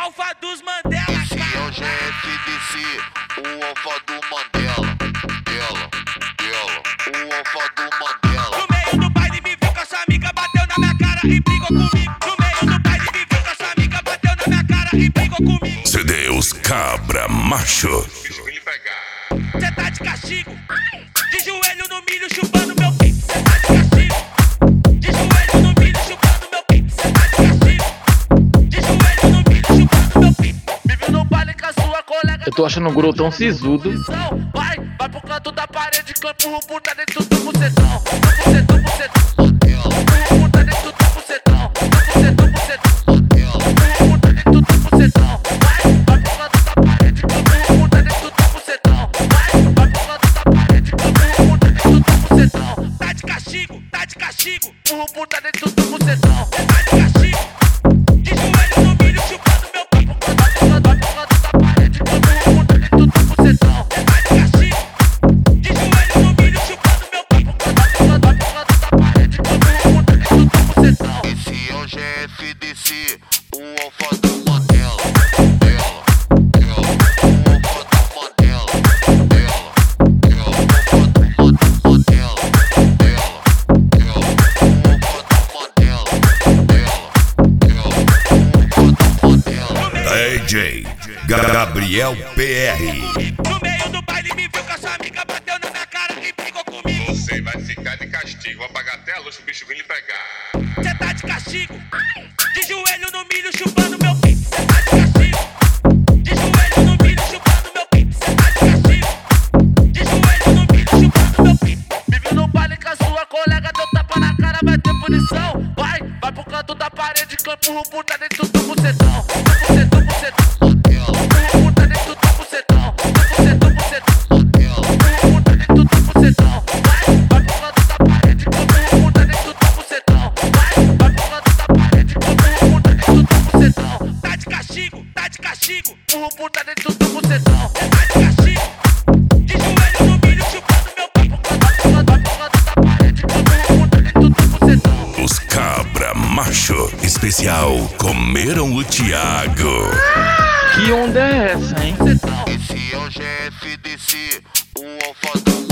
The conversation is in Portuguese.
alfa dos Mandela. Esse é o GFDC, o alfa do Mandela. O alfa do Mandela. No meio do baile me viu com a sua amiga, bateu na minha cara e brigou comigo. No meio do baile me viu com a sua amiga, bateu na minha cara e brigou comigo. Cedeus Cabra Macho. Cê tá de castigo, de joelho no milho chupando meu pinto. Cê tá de castigo, de joelho no milho chupando meu pinto. Cê tá de castigo, de joelho no milho chupando meu pinto. Me viu no baile com a sua colega. Eu tô achando o Guru tão sisudo. Vai pro canto da parede que eu empurro por tá dentro do bucetão. Bucetão. Empurro por tá dentro do bucetão. Bucetão. Empurro por tá dentro do bucetão. Vai pro canto da parede que eu empurro por tá dentro do bucetão. Vai pro canto da parede que eu empurro por tá dentro do bucetão. Tá de castigo, empurro por tá dentro do bucetão. Tá de castigo, de joelho no milho chupando meu papo. Vai pro canto da parede que eu empurro por tá dentro do bucetão. Tá de castigo, de joelho no milho chupando meu papo. Vai pro canto da parede que eu empurro por tá dentro do bucetão. Esse é o GFDC, o alfa do Mandela. DJ Gabriel PR. No meio do baile me viu com a sua amiga, bateu na minha cara e brigou comigo. Você vai ficar de castigo, vou apagar até a luz pro bicho vir lhe pegar. Cê tá de castigo, de joelho no milho chupando meu pinto. Cê tá de castigo, de joelho no milho chupando meu pinto. Cê tá de castigo, de joelho no milho chupando meu pinto. Me viu no baile com a sua colega, deu tapa na cara, vai ter punição. Vai pro canto da parede que eu empurro por tá dentro do bucetão. Bucetão. Empurro por tá dentro do bucetão. Bucetão. Empurro por tá dentro do bucetão. Vai pro canto da parede que eu empurro por tá dentro do bucetão. Vai pro canto da parede que eu empurro por tá dentro do bucetão. Tá de castigo, empurro por tá dentro do bucetão. Tá de castigo, de joelho no milho chupando meu papo. Vai pro canto da parede que eu empurro por tá dentro do bucetão. Os Cabra Macho. Especial Comeram o Thiago. Que onda é essa, hein? Esse é o GFDC, o alfa do